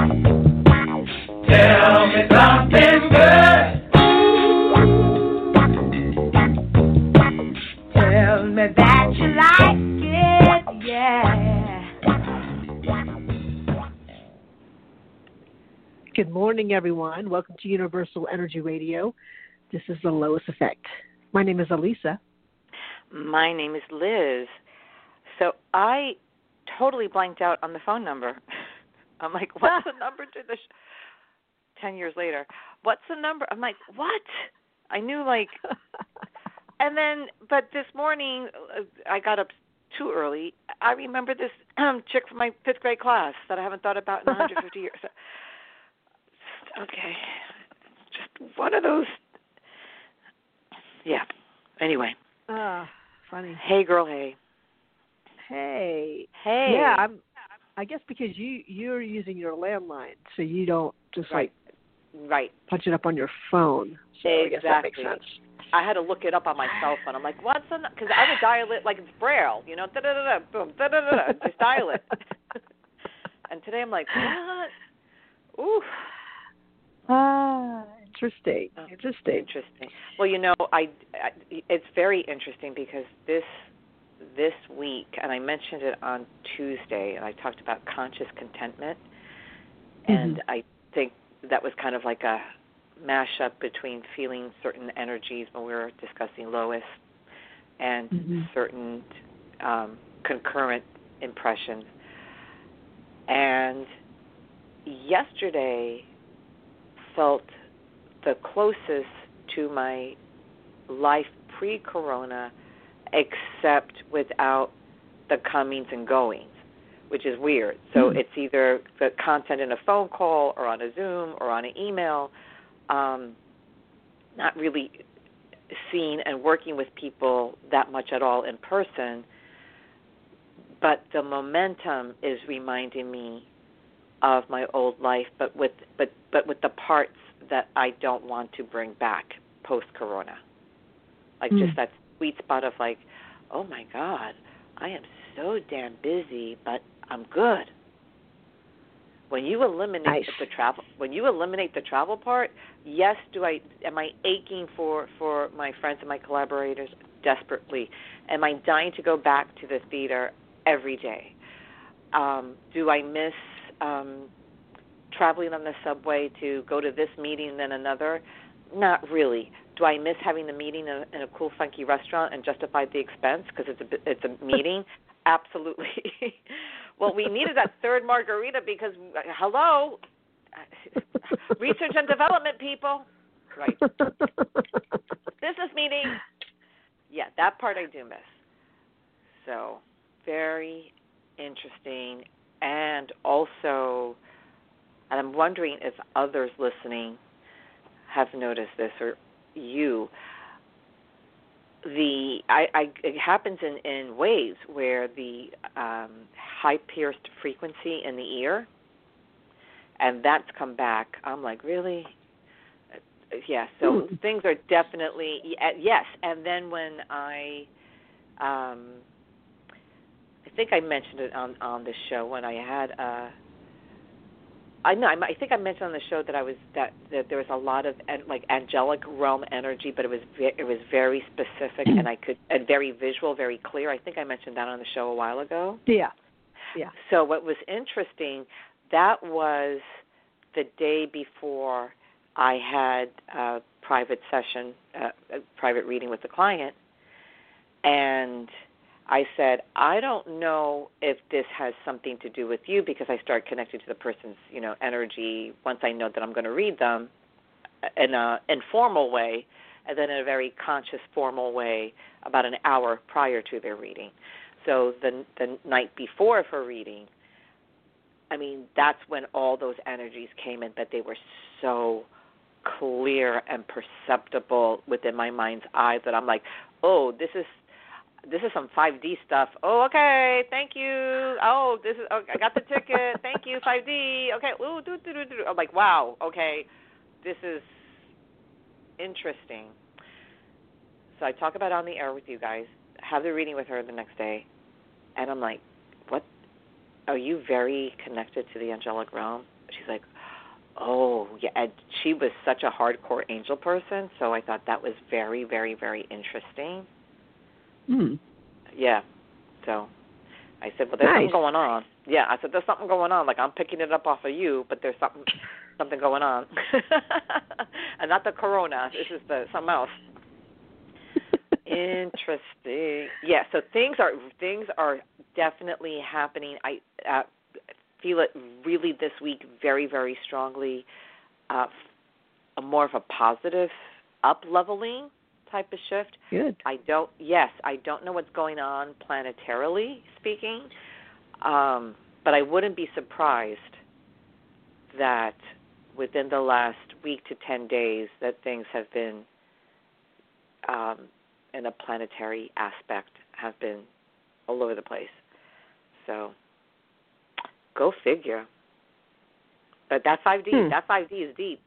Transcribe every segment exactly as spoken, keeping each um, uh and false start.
Tell me something good. Tell me that you like it, yeah. Good morning, everyone. Welcome to Universal Energy Radio. This is the Lois Effect. My name is Alisa. My name is Liz. So I totally blanked out on the phone number. I'm like, what's the number to the sh-? Ten years later, what's the number? I'm like, what? I knew, like, and then, but this morning, uh, I got up too early. I remember this um, chick from my fifth grade class that I haven't thought about in one hundred fifty years. So, okay, just one of those. Yeah. Anyway. Ah, uh, funny. Hey, girl. Hey. Hey. Hey. Yeah, I'm. I guess because you you're using your landline, so you don't just right. like right punch it up on your phone. So exactly. I guess that makes sense. I had to look it up on my cell phone. I'm like, what's an? Because I would dial it like it's Braille, you know, da da da da, boom, da da da da, just dial it. And today I'm like, what? Ooh. Ah, interesting. Oh, interesting. Interesting. Well, you know, I, I it's very interesting because this this week, and I mentioned it on Tuesday, and I talked about conscious contentment, and mm-hmm. I think that was kind of like a mashup between feeling certain energies when we were discussing Lois and mm-hmm. certain um, concurrent impressions. And yesterday felt the closest to my life pre-corona, except without the comings and goings, which is weird. So mm-hmm. it's either the content in a phone call or on a Zoom or on an email, um, not really seeing and working with people that much at all in person, but the momentum is reminding me of my old life, but with but but with the parts that I don't want to bring back post-corona. Like mm. just that sweet spot of like, oh my God, I am so damn busy, but I'm good. When you eliminate nice. the travel, when you eliminate the travel part, yes, do I am I aching for, for my friends and my collaborators desperately? Am I dying to go back to the theater every day? Um, do I miss um, traveling on the subway to go to this meeting and then another? Not really. Do I miss having the meeting in a, in a cool, funky restaurant and justify the expense because it's a it's a meeting? Absolutely. Well, we needed that third margarita because, hello, research and development people. Right. Business meeting. Yeah, that part I do miss. So, very interesting. And also, and I'm wondering if others listening have noticed this, or you, the I, I it happens in, in waves where the um, high-pierced frequency in the ear, and that's come back. I'm like, really? Yeah, so mm. things are definitely, yes. And then when I, um, I think I mentioned it on, on the show when I had uh I know. I think I mentioned on the show that I was that, that there was a lot of like angelic realm energy, but it was it was very specific and I could and very visual, very clear. I think I mentioned that on the show a while ago. Yeah, yeah. So what was interesting, that was the day before I had a private session, uh, a private reading with the client, and I said, I don't know if this has something to do with you because I start connecting to the person's, you know, energy once I know that I'm going to read them in an informal way and then in a very conscious, formal way about an hour prior to their reading. So the the night before her reading, I mean, that's when all those energies came in, but they were so clear and perceptible within my mind's eye that I'm like, oh, this is This is some five D stuff. Oh, okay. Thank you. Oh, this is. Okay, I got the ticket. Thank you, five D. Okay. Ooh, do, do, do, do. I'm like, wow. Okay, this is interesting. So I talk about it on the air with you guys. Have the reading with her the next day, and I'm like, what? Are you very connected to the angelic realm? She's she's like, oh, yeah. And she was such a hardcore angel person, so I thought that was very, very, very interesting. Hmm. Yeah. So I said, well, there's nice. something going on. Yeah, I said, there's something going on. Like, I'm picking it up off of you, but there's something something going on. And not the corona. This is the something else. Interesting. Yeah, so things are things are definitely happening. I uh, feel it really this week very, very strongly. Uh, a more of a positive up-leveling type of shift. Good. I don't, yes, I don't know what's going on planetarily speaking, um, but I wouldn't be surprised that within the last week to ten days that things have been, um, in a planetary aspect, have been all over the place. So, go figure. But that five D, hmm. that five D is deep.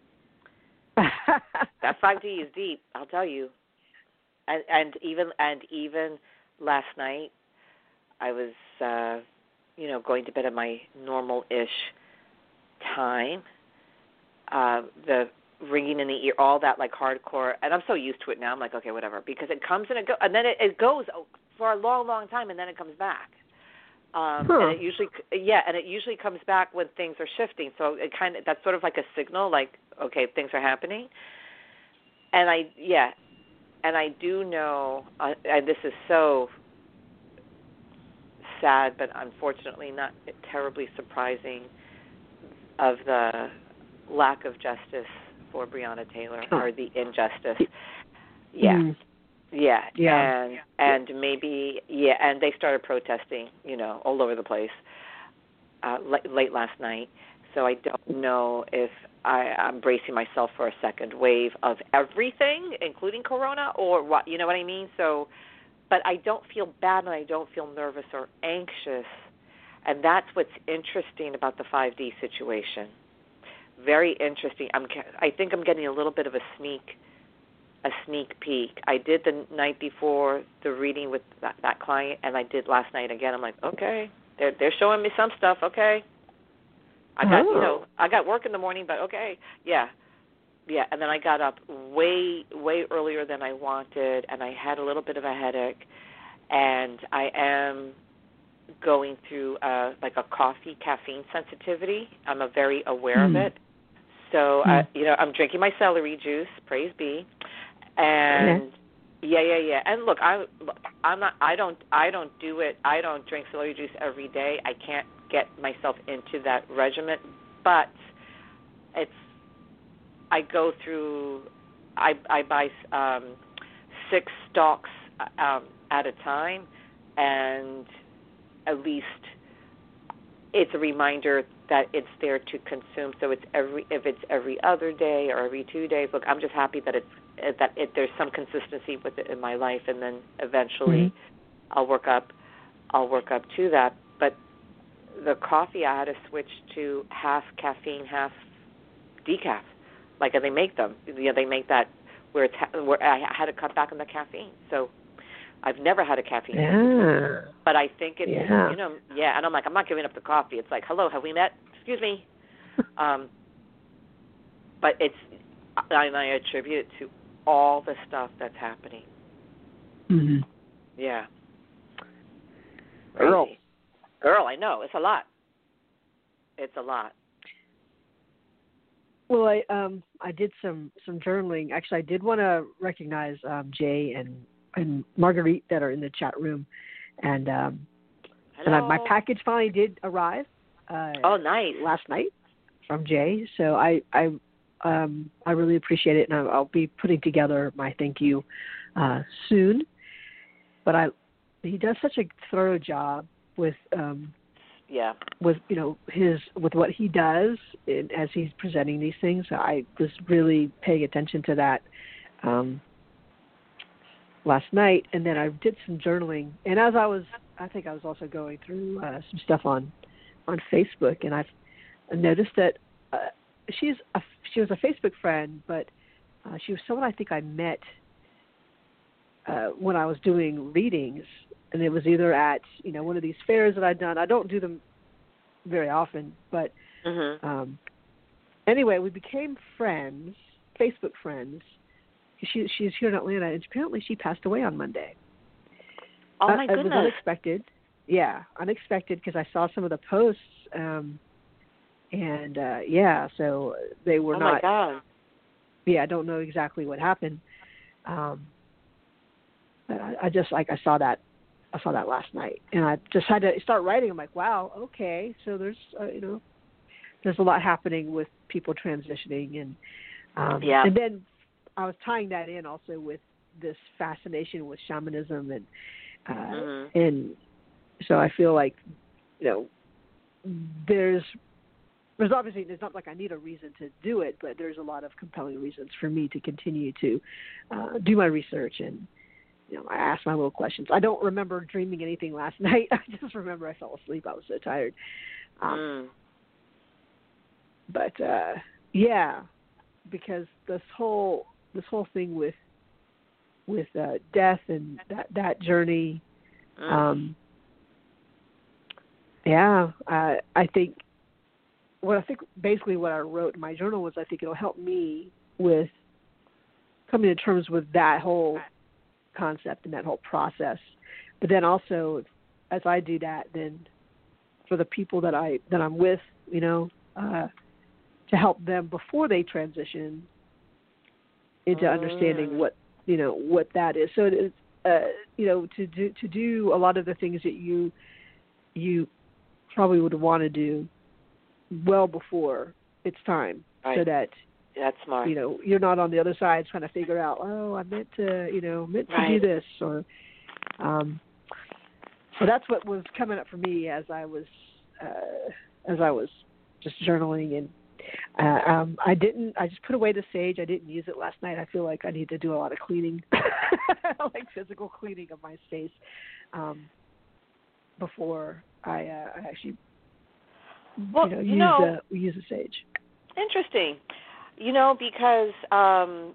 That five D is deep, I'll tell you. And, and even and even last night, I was, uh, you know, going to bed at my normal-ish time. Uh, the ringing in the ear, all that like hardcore, and I'm so used to it now. I'm like, okay, whatever, because it comes and it goes, and then it, it goes for a long, long time, and then it comes back. Um, huh. And it usually, yeah, and it usually comes back when things are shifting. So it kind of, that's sort of like a signal, like, okay, things are happening. And I, yeah, and I do know, uh, and this is so sad, but unfortunately not terribly surprising, of the lack of justice for Breonna Taylor, oh. or the injustice. Yeah. Mm. Yeah, yeah, and and maybe yeah, and they started protesting, you know, all over the place uh, late, late last night. So I don't know if I, I'm bracing myself for a second wave of everything, including Corona, or what, you know what I mean. So, but I don't feel bad, and I don't feel nervous or anxious, and that's what's interesting about the five D situation. Very interesting. I'm I think I'm getting a little bit of a sneak. a sneak peek. I did the night before the reading with that, that client, and I did last night again. I'm like, okay, they're they're showing me some stuff. Okay, I got oh. you know I got work in the morning, but okay, yeah, yeah. And then I got up way way earlier than I wanted, and I had a little bit of a headache, and I am going through uh, like a coffee caffeine sensitivity. I'm a very aware mm. of it. So mm. uh, you know, I'm drinking my celery juice. Praise be. And okay. yeah, yeah, yeah. And look, I, I'm not. I don't. I don't do it. I don't drink celery juice every day. I can't get myself into that regimen. But it's. I go through. I I buy um, six stalks um, at a time, and at least it's a reminder that it's there to consume. So it's every if it's every other day or every two days. Look, I'm just happy that it's that it, there's some consistency with it in my life, and then eventually mm-hmm. I'll work up I'll work up to that. But the coffee, I had to switch to half caffeine, half decaf, like they make them. You know, they make that where it's where I had to cut back on the caffeine. So I've never had a caffeine, yeah. but I think it's yeah. you know yeah. And I'm like, I'm not giving up the coffee. It's like, hello, have we met? Excuse me. um, but it's and I attribute it to all the stuff that's happening. Mm-hmm. Yeah. Girl. Crazy. Girl, I know. It's a lot. It's a lot. Well, I um I did some, some journaling. Actually, I did want to recognize um, Jay and, and Marguerite that are in the chat room. And um, and I, my package finally did arrive. Uh, oh, nice. Last night from Jay. So I, I Um, I really appreciate it, and I'll, I'll be putting together my thank you uh, soon. But I, he does such a thorough job with, um, yeah, with you know his with what he does in, as he's presenting these things. I was really paying attention to that um, last night, and then I did some journaling. And as I was, I think I was also going through uh, some stuff on on Facebook, and I've noticed that. Uh, She's a, she was a Facebook friend, but uh, she was someone I think I met uh, when I was doing readings, and it was either at you know one of these fairs that I'd done. I don't do them very often. But Mm-hmm. um, anyway, we became friends, Facebook friends. She she's here in Atlanta, and apparently she passed away on Monday. Oh my uh, goodness! It was unexpected. Yeah, unexpected because I saw some of the posts, um, and uh, yeah, so they were oh not. my God! Yeah, I don't know exactly what happened. Um, but I, I just like I saw that, I saw that last night, and I just had to start writing. I'm like, wow, okay, so there's uh, you know, there's a lot happening with people transitioning, and um, Yeah. and then I was tying that in also with this fascination with shamanism, and uh, Mm-hmm. and so I feel like, you know, there's there's obviously it's not like I need a reason to do it, but there's a lot of compelling reasons for me to continue to uh, do my research, and you know, I ask my little questions. I don't remember dreaming anything last night. I just remember I fell asleep. I was so tired. Um, Mm. but uh, yeah, because this whole this whole thing with with uh, death and that that journey, Mm. um, yeah, I I think what I think basically what I wrote in my journal was I think it'll help me with coming to terms with that whole concept and that whole process. But then also, as I do that, then for the people that I that I'm with, you know, uh, to help them before they transition into Mm. understanding what you know what that is. So it is, uh, you know, to do to do a lot of the things that you you probably would want to do well before it's time, Right. so that That's smart. you know you're not on the other side trying to figure out, oh, I meant to, you know, meant to Right. do this, or um, so that's what was coming up for me as I was uh, as I was just journaling, and uh, um, I didn't. I just put away the sage. I didn't use it last night. I feel like I need to do a lot of cleaning, like physical cleaning of my space, um, before I, uh, I actually, Well, you know, you use know, the use the sage. interesting. You know, because um,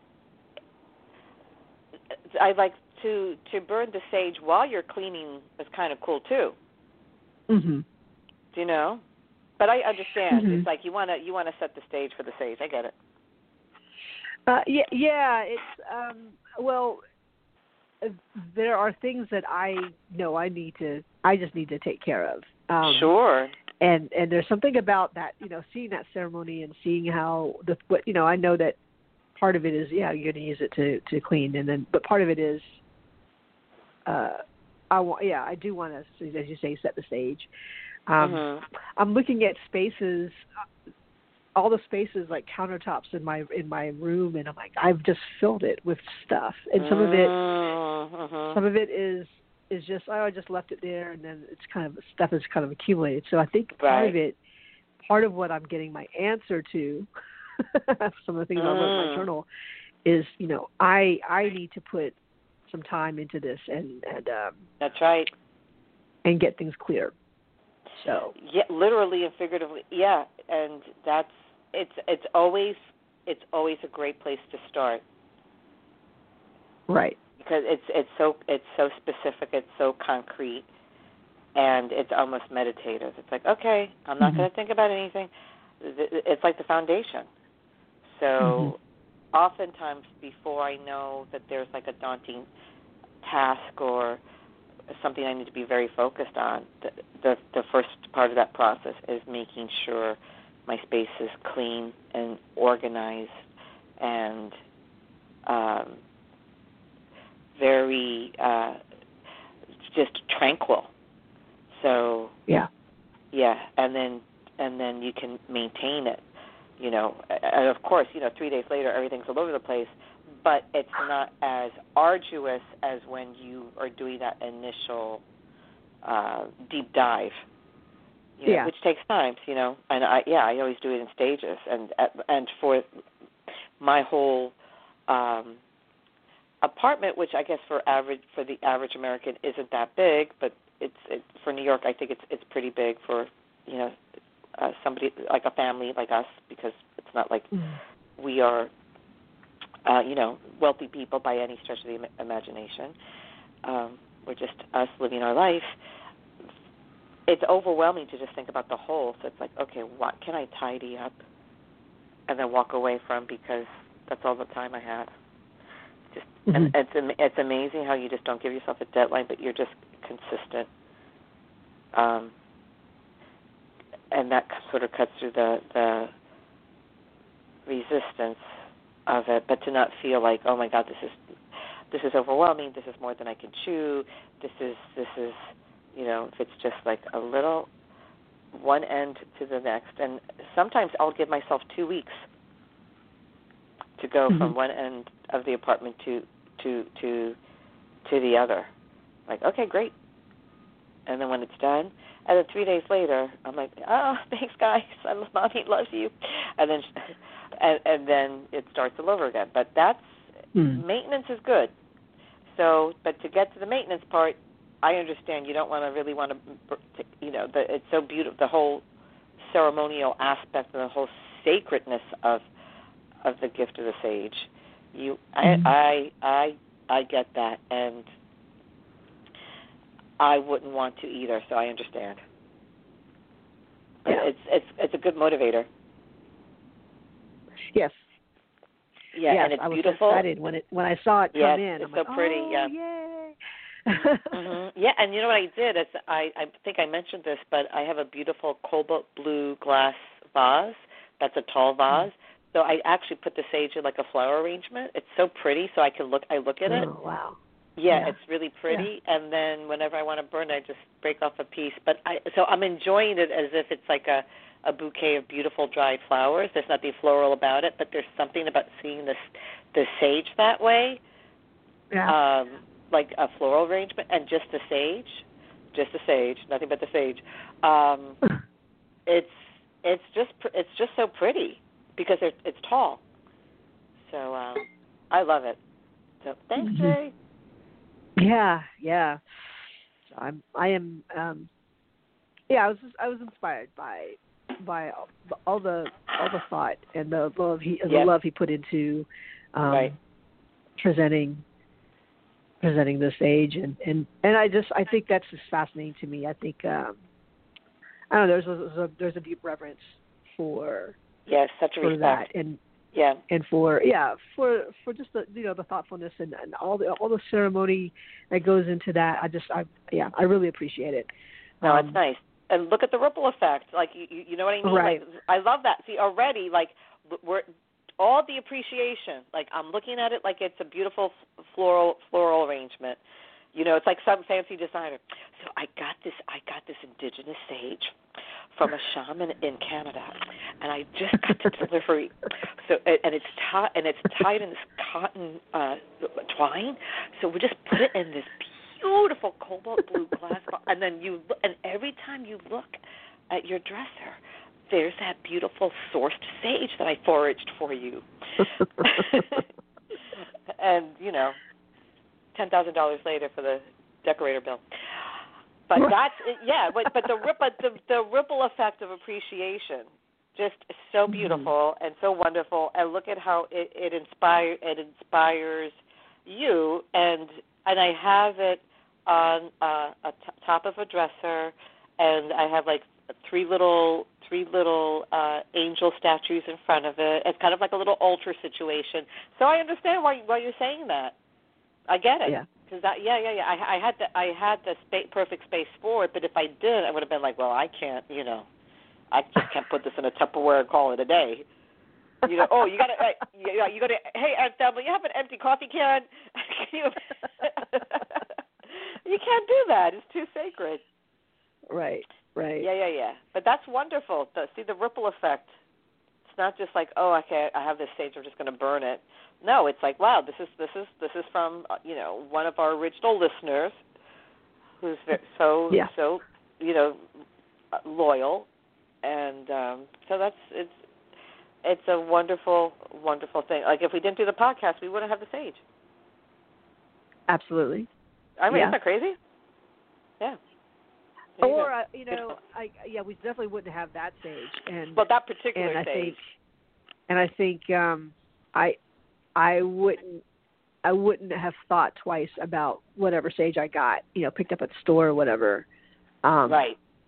I like to to burn the sage while you're cleaning is kind of cool too. Mhm. Do you know? But I understand. Mhm. It's like you want to you want to set the stage for the sage. I get it. Uh, yeah, yeah. It's um, well, uh, there are things that I know I need to. I just need to take care of. Um, Sure. And and there's something about that, you know, seeing that ceremony and seeing how the what you know. I know that part of it is yeah, you're going to use it to to clean, and then but part of it is, uh, I want yeah, I do want to, as you say, set the stage. Um, Mhm. I'm looking at spaces, all the spaces like countertops in my in my room, and I'm like, I've just filled it with stuff, and some of it, Mhm. some of it is is just oh, I just left it there, and then it's kind of stuff is kind of accumulated. So I think part of Right. it, part of what I'm getting my answer to, some of the things I wrote in my Mm. journal, is you know I I need to put some time into this and and um, That's right. and get things clear. So Yeah, literally and figuratively. Yeah, and that's it's it's always it's always a great place to start right. because it's it's so it's so specific, it's so concrete, and it's almost meditative. It's like, okay, I'm not Mm-hmm. going to think about anything. It's like the foundation. So Mm-hmm. oftentimes before I know that there's like a daunting task or something I need to be very focused on, the, the the first part of that process is making sure my space is clean and organized and um, very uh, just tranquil. So Yeah. yeah, and then and then you can maintain it. You know, and of course, you know, three days later everything's all over the place, but it's not as arduous as when you are doing that initial uh, deep dive, you know, Yeah. which takes time, you know. And I, yeah, I always do it in stages, and and for my whole um, apartment, which I guess for average for the average American isn't that big, but it's it, for New York, I think it's it's pretty big for you know uh, somebody like a family like us, because it's not like Mm. we are uh, you know wealthy people by any stretch of the im- imagination. Um, we're just us living our life. it's overwhelming to just think about the whole. So it's like, okay, what can I tidy up and then walk away from because that's all the time I have. Just mm-hmm. and it's it's amazing how you just don't give yourself a deadline, but you're just consistent. Um, and that sort of cuts through the the resistance of it, but to not feel like, oh my God, this is this is overwhelming. This is more than I can chew. This is this is you know, if it's just like a little one end to the next, and sometimes I'll give myself two weeks to go mm-hmm. from one end of the apartment to to to to the other. Like, okay, great. And then when it's done, and then three days later, I'm like, oh, thanks, guys. I love Mommy loves you. And then and, and then it starts all over again. But that's mm. maintenance is good. So, but to get to the maintenance part, I understand you don't want to really want to, you know, the, it's so beautiful, the whole ceremonial aspect and the whole sacredness of of the gift of the sage. You, mm-hmm. I, I, I, I get that, and I wouldn't want to either. So I understand. Yeah. It's it's it's a good motivator. Yes. Yeah, yes, and it's I was beautiful. So excited when it when I saw it come yes, in. It's I'm so like, pretty. oh, yeah. Yay. mm-hmm. Yeah, and you know what I did is I I think I mentioned this, but I have a beautiful cobalt blue glass vase. That's a tall vase. Mm-hmm. So I actually put the sage in like a flower arrangement. It's so pretty, so I can look. I look at it. Oh wow. Yeah, yeah. it's really pretty. Yeah. And then whenever I want to burn it, I just break off a piece. But I so I'm enjoying it as if it's like a a bouquet of beautiful dried flowers. There's nothing floral about it, but there's something about seeing this the sage that way. Yeah. Um, like a floral arrangement and just the sage, just the sage, nothing but the sage. Um, it's it's just it's just so pretty because it's, it's tall. So um, I love it. So thanks, mm-hmm. Jay. Yeah, yeah. So I'm I am um, yeah. I was just, I was inspired by by all, all the all the thought and the love he the yep. love he put into um, right. presenting. presenting the sage and, and, and I just I think that's just fascinating to me. I think um, I don't know there's a, there's a there's a deep reverence for yes such a for respect that and yeah and for yeah for for just the you know the thoughtfulness and, and all the all the ceremony that goes into that. I just I yeah I really appreciate it. No, um, it's nice. And look at the ripple effect. Like you you know what I mean? Right. Like, I love that. See already like we're. All the appreciation, like I'm looking at it like it's a beautiful floral floral arrangement. You know, it's like some fancy designer. So I got this, I got this indigenous sage from a shaman in Canada, and I just got the delivery. So and it's tied and it's tied in this cotton uh, twine. So we just put it in this beautiful cobalt blue glass, and then you and every time you look at your dresser, there's that beautiful sourced sage that I foraged for you. And, you know, ten thousand dollars later for the decorator bill. But that's, yeah, but, but, the, but the, the ripple effect of appreciation, just so beautiful mm-hmm. and so wonderful. And look at how it, it, inspire, it inspires you. And and I have it on uh, a t- top of a dresser, and I have like three little three little uh, angel statues in front of it. It's kind of like a little altar situation. So I understand why why you're saying that. I get it. Yeah. Because that, yeah, yeah, yeah. I, I had the I had the spa- perfect space for it, but if I did, I would have been like, well, I can't, you know, I just can't put this in a Tupperware and call it a day. You know, oh, you got to, uh, you, you got to. Hey, Aunt Thelma, you have an empty coffee can? you, you can't do that. It's too sacred. Right. Right. Yeah, yeah, yeah. But that's wonderful. To see the ripple effect. It's not just like, oh, okay, I have this sage, I'm just going to burn it. No, it's like, wow, this is this is this is from uh, you know one of our original listeners, who's very, so yeah. so you know loyal, and um, so that's it's it's a wonderful wonderful thing. Like if we didn't do the podcast, we wouldn't have the sage. Absolutely. I mean, yeah. isn't that crazy? Yeah. Or uh, you know, I yeah, we definitely wouldn't have that sage, and well, that particular and I sage. think, and I think um, I I wouldn't I wouldn't have thought twice about whatever sage I got, you know, picked up at the store or whatever. Um, right.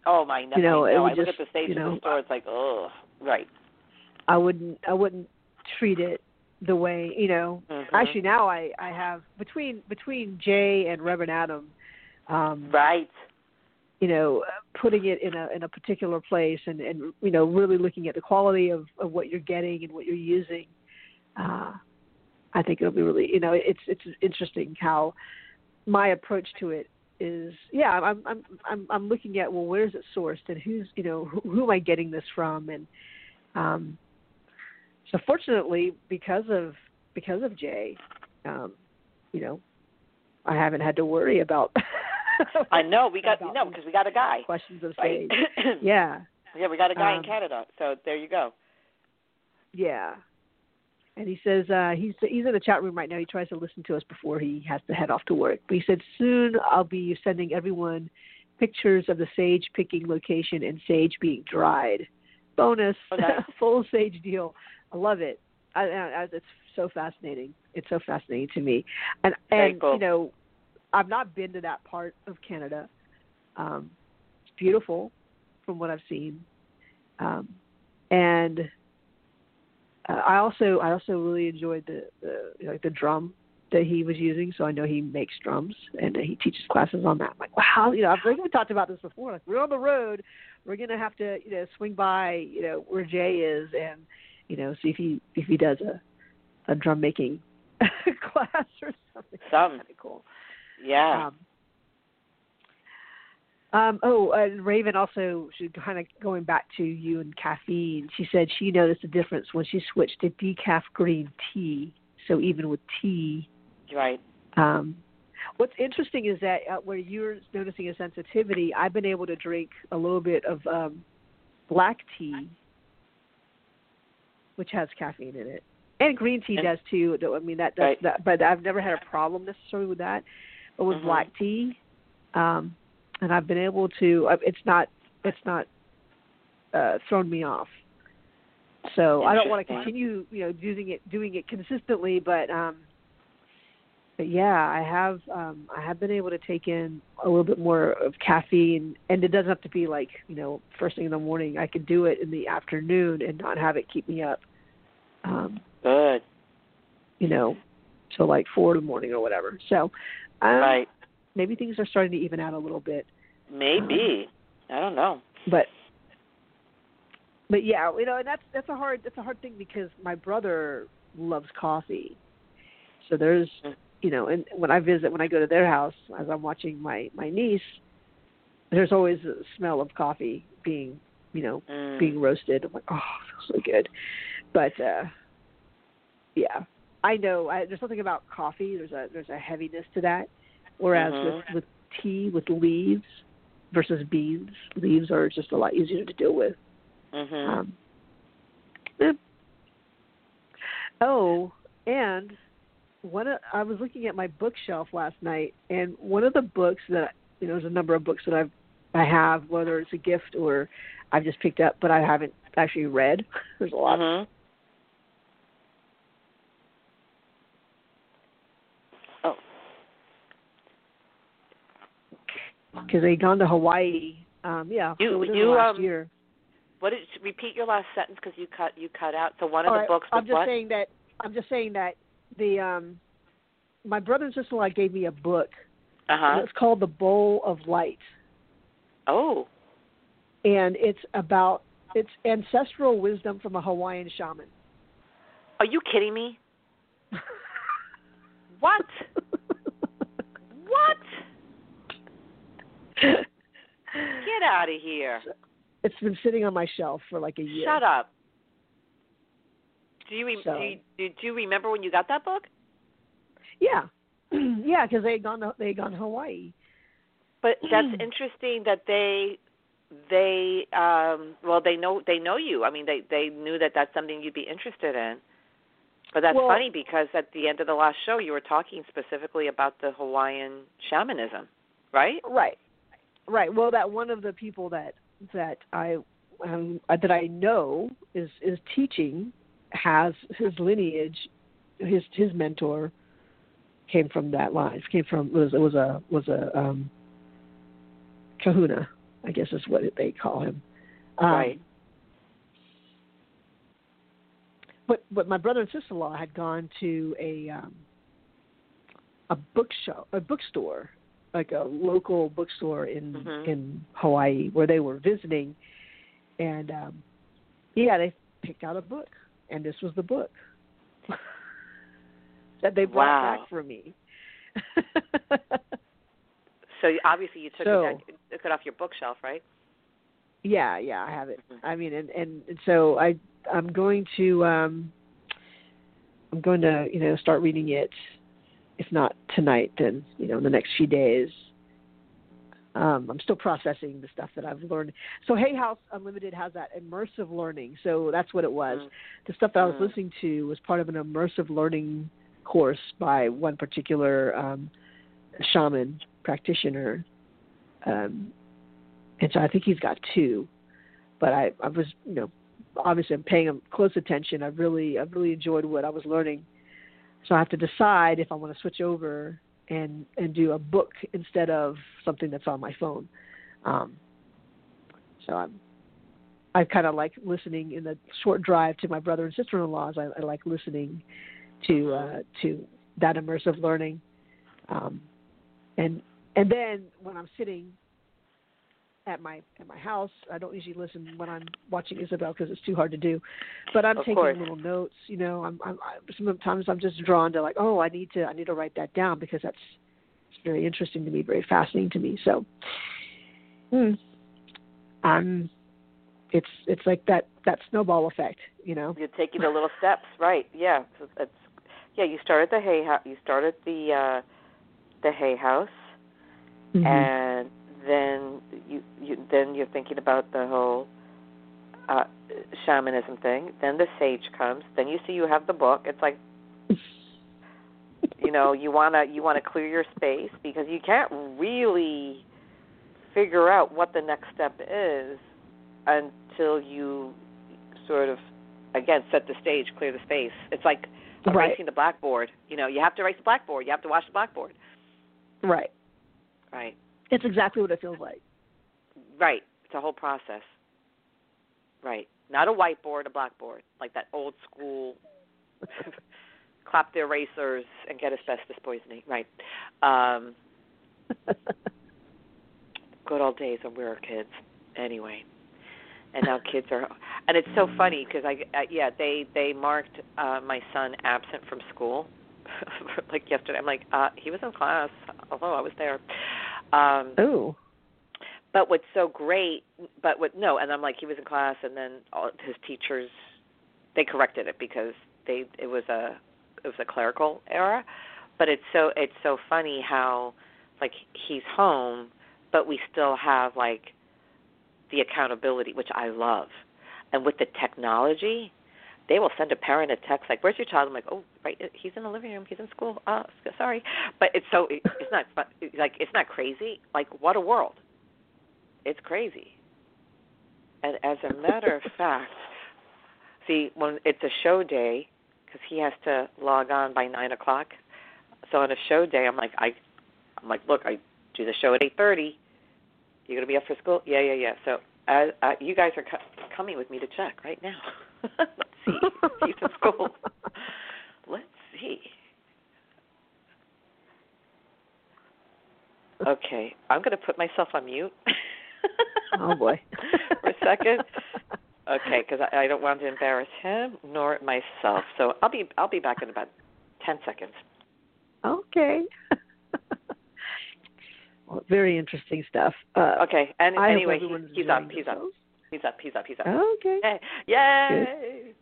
Oh my, no, you know, I, it know. would I look just, at the sage you in know, the store. It's like, oh, right. I wouldn't, I wouldn't treat it the way, you know. Mm-hmm. Actually, now I, I have between between Jay and Reverend Adam, um, right. you know, putting it in a in a particular place, and, and you know, really looking at the quality of, of what you're getting and what you're using. Uh, I think it'll be really, you know, it's it's interesting how my approach to it is. Yeah, I'm I'm I'm I'm looking at, well, where is it sourced, and who's, you know, who, who am I getting this from, and um, so fortunately, because of because of Jay, um, you know, I haven't had to worry about. I know we got no because we got a guy. Questions of right? sage. yeah. Yeah, we got a guy um, in Canada, so there you go. Yeah. And he says uh, he's he's in the chat room right now. He tries to listen to us before he has to head off to work. But he said soon I'll be sending everyone pictures of the sage picking location and sage being dried. Bonus, oh, nice. Full sage deal. I love it. I, I, it's so fascinating. It's so fascinating to me. And Very and cool. you know, I've not been to that part of Canada. Um, it's beautiful from what I've seen, um, and uh, I also I also really enjoyed the the, you know, the drum that he was using. So I know he makes drums and he teaches classes on that. I'm like, wow, you know, I've we talked about this before. Like, we're on the road, we're gonna have to, you know, swing by, you know, where Jay is, and you know, see if he if he does a a drum making class or something. Some. Kind of cool. Yeah. Um, um, oh, and Raven also, she kind of going back to you and caffeine. She said she noticed a difference when she switched to decaf green tea. So even with tea, right. Um, what's interesting is that uh, where you're noticing a sensitivity, I've been able to drink a little bit of um, black tea, which has caffeine in it, and green tea and, does too. I mean that, that's, right. that, but I've never had a problem necessarily with that. But with mm-hmm. black tea, um, and I've been able to. It's not. It's not uh, thrown me off. So I don't want to continue, you know, using it, doing it consistently, but. Um, But yeah, I have um, I have been able to take in a little bit more of caffeine, and it doesn't have to be like, you know, first thing in the morning. I can do it in the afternoon and not have it keep me up. Um, Good. You know, till like four in the morning or whatever. So, um, right. Maybe things are starting to even out a little bit. Maybe. Um, I don't know. But but yeah, you know, and that's that's a hard that's a hard thing because my brother loves coffee. So there's. Mm-hmm. You know, and when I visit, when I go to their house, as I'm watching my, my niece, there's always a smell of coffee being, you know, mm. being roasted. I'm like, oh, it feels so good. But, uh, yeah, I know I, there's something about coffee. There's a there's a heaviness to that. Whereas mm-hmm. with, with tea, with leaves versus beans, leaves are just a lot easier to deal with. Mm-hmm. Um, eh. Oh, and... One of, I was looking at my bookshelf last night, and one of the books that, you know, there's a number of books that I've I have, whether it's a gift or I've just picked up, but I haven't actually read. There's a lot. Mm-hmm. Oh, because they'd gone to Hawaii. Um, yeah, you, so within you, the last um, year. What did repeat your last sentence because you cut you cut out. So one of All the right, books was I'm just what? saying that I'm just saying that the um, my brother and sister-in-law gave me a book. Uh-huh. It's called The Bowl of Light. Oh. And it's about it's ancestral wisdom from a Hawaiian shaman. Are you kidding me? What? What? Get out of here. It's been sitting on my shelf for like a year. Shut up. Do you, re- so, do, you do, do you remember when you got that book? Yeah. Yeah, because they had gone to, they had gone to Hawaii. But that's interesting that they they um well they know they know you. I mean they they knew that that's something you'd be interested in. But that's well, funny because at the end of the last show you were talking specifically about the Hawaiian shamanism, right? Right. Right. Well, that one of the people that that I um, that I know is is teaching has his lineage, his his mentor came from that line. Came from was it was a was a um, kahuna. I guess is what they call him. Um, right. But but my brother and sister-in-law had gone to a um, a bookshop, a bookstore, like a local bookstore in mm-hmm. in Hawaii, where they were visiting, and um, yeah, they picked out a book, and this was the book that they brought wow. back for me. So obviously you took so, it, back, took it off your bookshelf, right? Yeah, yeah, I have it. Mm-hmm. I mean, and, and, and so I I'm going to um, I'm going to you know start reading it. If not tonight, then you know in the next few days. Um, I'm still processing the stuff that I've learned. So Hay House Unlimited has that immersive learning. So that's what it was. Mm. The stuff that I was mm. listening to was part of an immersive learning course by one particular um, shaman practitioner. Um, and so I think he's got two. But I, I was, you know, obviously I'm paying close attention. I really, I really enjoyed what I was learning. So I have to decide if I want to switch over and and do a book instead of something that's on my phone. Um, so I'm I kind of like listening in the short drive to my brother and sister-in-laws. I, I like listening to uh, to that immersive learning, um, and and then when I'm sitting at my at my house, I don't usually listen when I'm watching Isabel because it's too hard to do. But I'm of taking course. little notes. You know, I'm, I'm I, sometimes I'm just drawn to like, oh, I need to I need to write that down because that's it's very interesting to me, very fascinating to me. So, hmm, I'm it's it's like that that snowball effect. You know, You're taking the little steps, right? Yeah, so that's yeah. You started the hay house. You started the uh, the hay house, mm-hmm. and then you, you then you're thinking about the whole uh, shamanism thing. Then the sage comes. Then you see you have the book. It's like, you know, you wanna you wanna clear your space because you can't really figure out what the next step is until you sort of again set the stage, clear the space. It's like erasing right. the blackboard. You know, you have to erase the blackboard. You have to wash the blackboard. Right. Right. It's exactly what it feels like. Right. It's a whole process. Right. Not a whiteboard, a blackboard, like that old school clap the erasers and get asbestos poisoning. Right. Um, good old days when we were kids. Anyway. And now kids are, and it's so funny because I, I, yeah, they they marked uh, my son absent from school, like yesterday. I'm like, uh, he was in class, although I was there. Um, oh. But what's so great, but what no, and I'm like, he was in class, and then all his teachers, they corrected it because they it was a it was a clerical error. But it's so it's so funny how like he's home, but we still have like the accountability, which I love. And with the technology, they will send a parent a text like, "Where's your child?" I'm like, "Oh, right, he's in the living room. He's in school. Uh, sorry." But it's so it's not like it's not crazy. Like what a world! It's crazy. And as a matter of fact, see, when it's a show day, because he has to log on by nine o'clock. So on a show day, I'm like, I, I'm like, look, I do the show at eight thirty. You gonna be up for school? Yeah, yeah, yeah. So uh, uh, you guys are co- coming with me to check right now. Let's see. He's in school. Let's see. Okay, I'm gonna put myself on mute. Oh boy. For a second. Okay, because I, I don't want to embarrass him nor myself. So I'll be I'll be back in about ten seconds. Okay. Well, very interesting stuff. Uh, okay, and I anyway, he, he's up. He's up. He's up. He's up. He's up. Okay. Yay! Yay!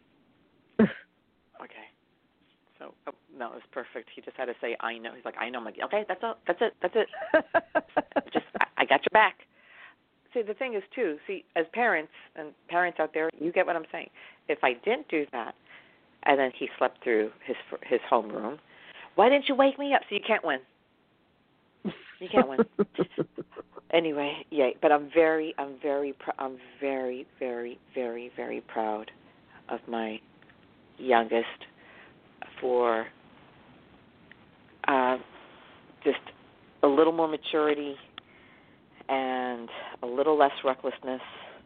Okay. So oh, no, it was perfect. He just had to say, "I know." He's like, "I know." I'm like, "Okay, that's all. That's it. That's it. Just I, I got your back." See, the thing is too. See, as parents and parents out there, you get what I'm saying. If I didn't do that, and then he slept through his his homeroom, why didn't you wake me up? So you can't win. You can't win. Anyway, yeah, but I'm very, I'm very, pr- I'm very, very, very, very proud of my youngest for uh, just a little more maturity and a little less recklessness,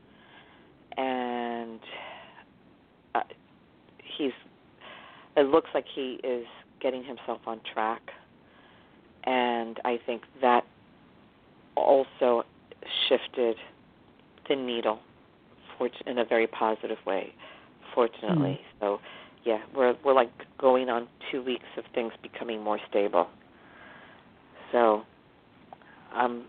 and uh, he's. It looks like he is getting himself on track, and I think that also shifted the needle for, in a very positive way, fortunately. Mm. So, yeah, we're we're like going on two weeks of things becoming more stable. So, I'm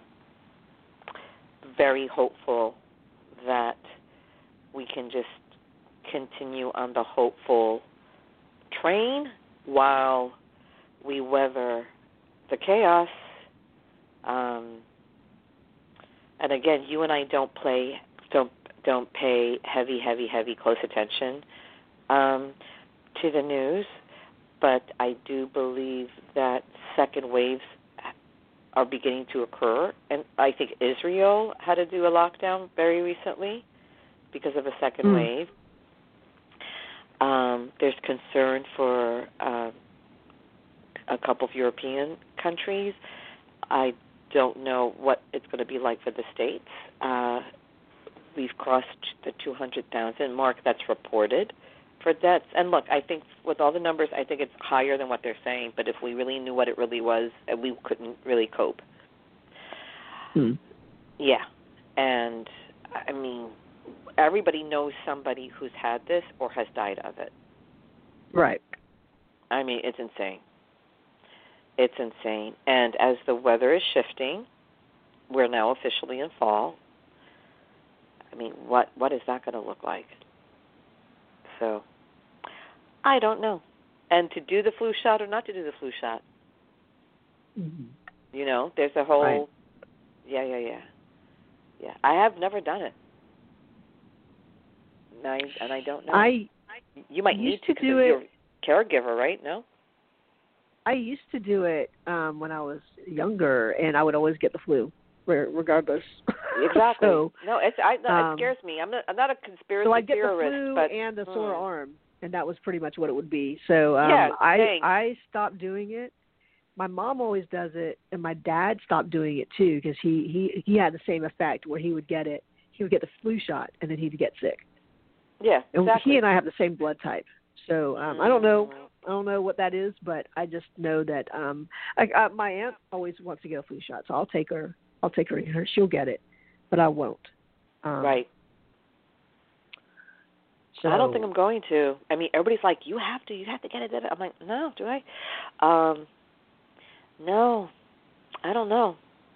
very hopeful that we can just continue on the hopeful train while we weather the chaos. Um, and again, you and I don't play, don't don't pay heavy, heavy, heavy close attention um, to the news, but I do believe that second waves are beginning to occur, and I think Israel had to do a lockdown very recently because of a second mm. wave. Um, there's concern for uh, a couple of European countries. I don't know what it's going to be like for the States. Uh, we've crossed the two hundred thousand mark that's reported for deaths. And look, I think with all the numbers, I think it's higher than what they're saying, but if we really knew what it really was, we couldn't really cope. Hmm. Yeah. And, I mean, everybody knows somebody who's had this or has died of it. Right. I mean, it's insane. It's insane. And as the weather is shifting, we're now officially in fall. I mean, what what is that going to look like? So, I don't know. And to do the flu shot or not to do the flu shot. Mm-hmm. You know, there's a whole, right. yeah, yeah, yeah. Yeah, I have never done it. And I, and I don't know. I You might need to because you're it. caregiver, right? No? I used to do it um, when I was younger, and I would always get the flu, regardless. Exactly. so, no, it's I, no, um, it scares me. I'm not, I'm not a conspiracy so I get theorist, the flu but and the sore hmm. arm, and that was pretty much what it would be. So um, yeah, I thanks. I stopped doing it. My mom always does it, and my dad stopped doing it too because he, he, he had the same effect where he would get it. He would get the flu shot, and then he'd get sick. Yeah, exactly. And he and I have the same blood type. So um, mm-hmm. I don't know. I don't know what that is, but I just know that um, I, I, my aunt always wants to get a flu shot, so I'll take her. I'll take her. her she'll get it, but I won't. Um, right. So, I don't think I'm going to. I mean, everybody's like, "You have to. You have to get it." I'm like, "No, do I?" Um, no, I don't know.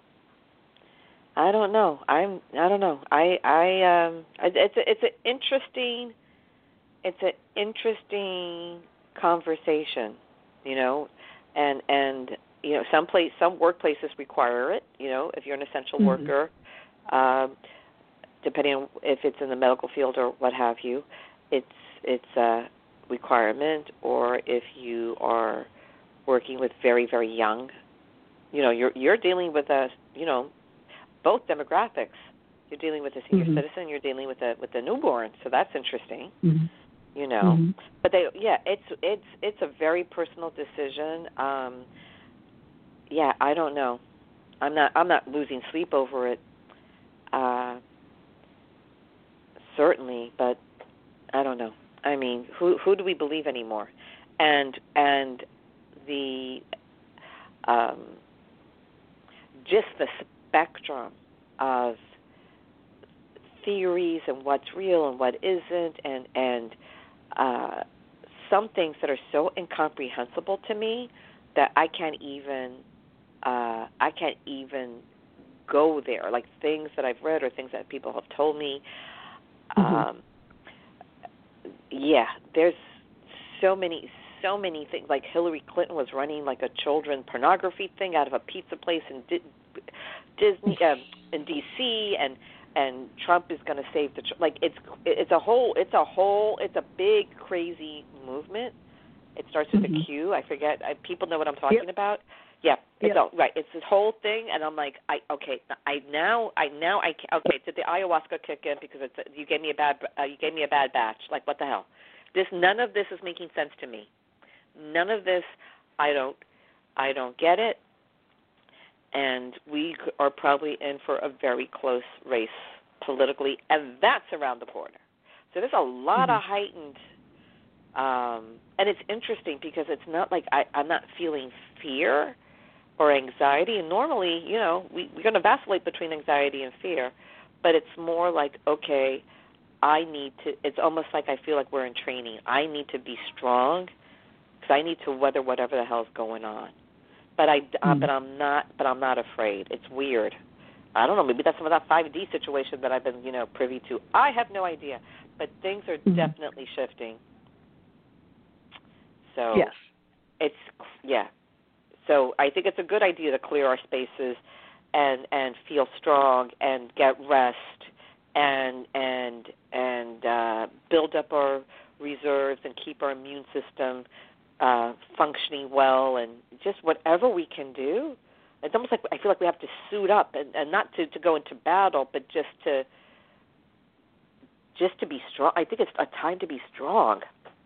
I don't know. I'm. I don't know. I. I. Um. It's. A, it's an interesting. It's an interesting conversation, you know, and and you know, some place, some workplaces require it. You know, if you're an essential mm-hmm. worker, um, depending on if it's in the medical field or what have you, it's it's a requirement. Or if you are working with very very young, you know, you're you're dealing with a you know. both demographics. You're dealing with a senior mm-hmm. citizen. You're dealing with a with a newborn. So that's interesting. Mm-hmm. You know, mm-hmm. but they yeah, it's it's it's a very personal decision. Um, yeah, I don't know. I'm not I'm not losing sleep over it. Uh, certainly, but I don't know. I mean, who who do we believe anymore? And and the um, just the spectrum of theories and what's real and what isn't, and and uh, some things that are so incomprehensible to me that I can't even uh, I can't even go there. Like things that I've read or things that people have told me. Mm-hmm. Um, yeah, there's so many so many things. Like Hillary Clinton was running like a children pornography thing out of a pizza place in Di- Disney um, in D C and and Trump is going to save the ch- like it's it's a whole it's a whole it's a big crazy movement. It starts with mm-hmm. a Q. I forget. I, people know what I'm talking yep. about. Yeah, it's yep. all right. It's this whole thing, and I'm like, I okay. I now I now I okay. Did the ayahuasca kick in because it's you gave me a bad uh, you gave me a bad batch? Like what the hell? This none of this is making sense to me. None of this. I don't I don't get it. and we are probably in for a very close race politically, and that's around the corner. So there's a lot mm-hmm. of heightened, um, and it's interesting because it's not like I, I'm not feeling fear or anxiety. And normally, you know, we, we're going to vacillate between anxiety and fear, but it's more like, okay, I need to, it's almost like I feel like we're in training. I need to be strong because I need to weather whatever the hell's going on. But I, mm-hmm. uh, but I'm not, but I'm not afraid. It's weird. I don't know. Maybe that's some of that five D situation that I've been, you know, privy to. I have no idea. But things are mm-hmm. definitely shifting. So yes, it's yeah. So I think it's a good idea to clear our spaces and and feel strong and get rest and and and uh, build up our reserves and keep our immune system uh, functioning well, and just whatever we can do. It's almost like I feel like we have to suit up, and, and not to, to go into battle, but just to just to be strong. I think it's a time to be strong.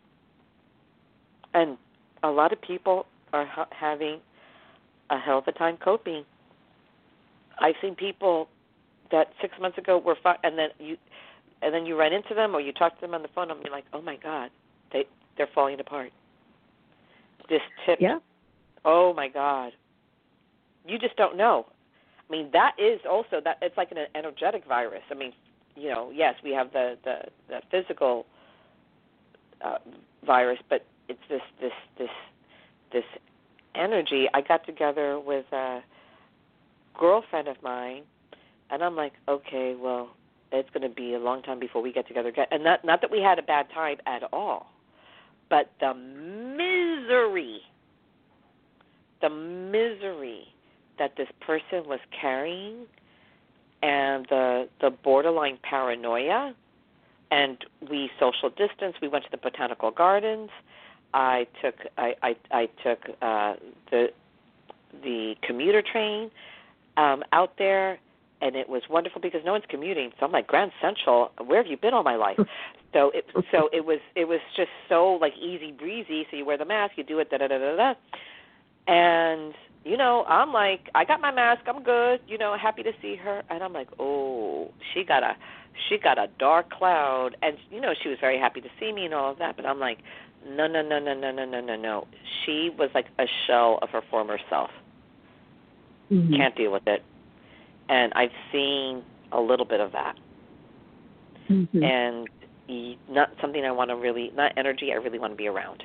And a lot of people are ha- having a hell of a time coping. I've seen people that six months ago were fine, and then you and then you run into them or you talk to them on the phone, and you're like, oh, my God, they, they're falling apart. This tip, yeah. oh, my God. You just don't know. I mean, that is also, that it's like an energetic virus. I mean, you know, yes, we have the, the, the physical uh, virus, but it's this, this, this, this energy. I got together with a girlfriend of mine, and I'm like, okay, well, it's going to be a long time before we get together again. And not, not that we had a bad time at all, but the misery, the misery that this person was carrying, and the the borderline paranoia, and we social distanced. We went to the botanical gardens. I took I I, I took uh, the the commuter train um, out there, and it was wonderful because no one's commuting. So I'm like, Grand Central, where have you been all my life? So it so it was it was just so like easy breezy. So you wear the mask, you do it, da da da da da, and you know, I'm like, I got my mask, I'm good, you know, happy to see her. And I'm like, oh, she got a she got a dark cloud. And, you know, she was very happy to see me and all of that. But I'm like, no, no, no, no, no, no, no, no, no. She was like a shell of her former self. Mm-hmm. Can't deal with it. And I've seen a little bit of that. Mm-hmm. And not something I want to really, not energy I really want to be around.